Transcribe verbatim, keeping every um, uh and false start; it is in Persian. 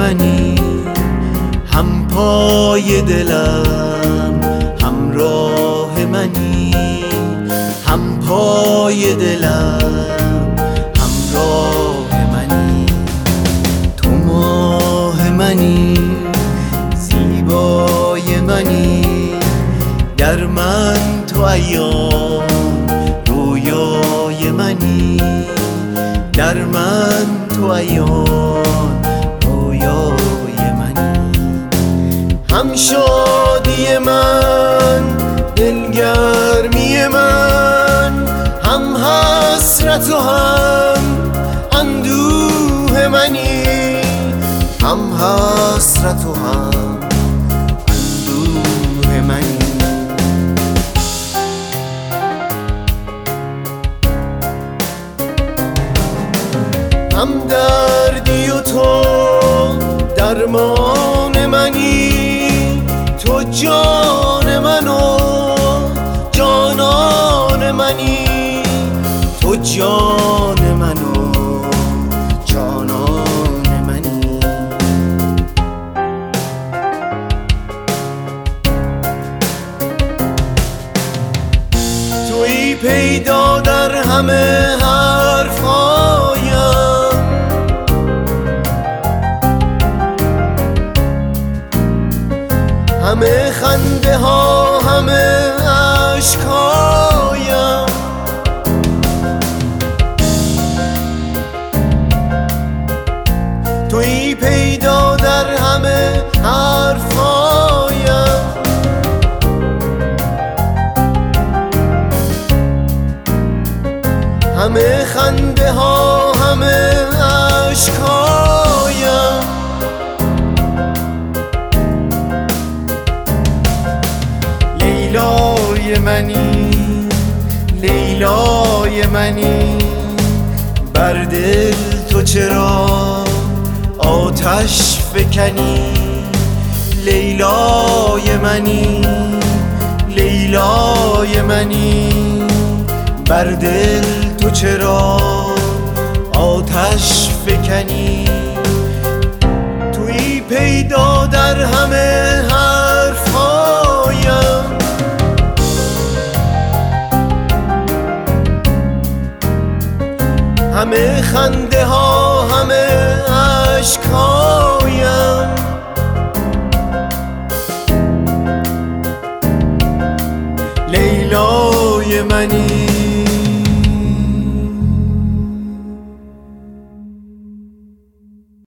منی، هم پای دلم همراه منی، هم پای دلم همراه منی. تو ماه منی، زیبای منی، در من تو ایام رویای منی، در من تو ایام رویای منی. هم شادی من، دلگرمی من، هم حسرت و هم اندوه منی، هم حسرت و هم اندوه منی. هم دردی و تو درمان منی، تو جان من و جانان منی، تو جان من و جانان منی. تویی پیدا در همه حرفایم، همه خنده ها، همه عشقایم. تویی پیدا در همه حرفایم، همه خنده ها، همه عشقایم. لیلای منی، لیلای منی، بر دل تو چرا آتش فکنی؟ لیلای منی، لیلای منی، بر دل تو چرا آتش فکنی؟ تویی پیدا در همه حرفایم، همه خنده ها، همه عشقایم. لیلای منی،